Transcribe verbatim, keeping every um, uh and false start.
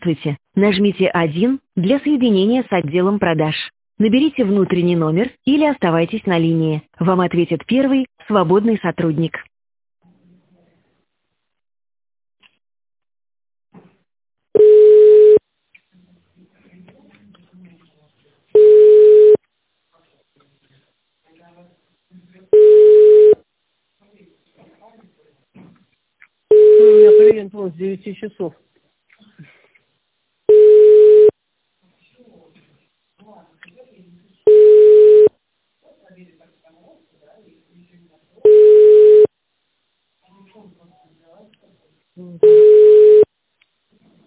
Здравствуйте. Нажмите один для соединения с отделом продаж. Наберите внутренний номер или оставайтесь на линии. Вам ответит первый свободный сотрудник. У меня клиент вот с девяти часов.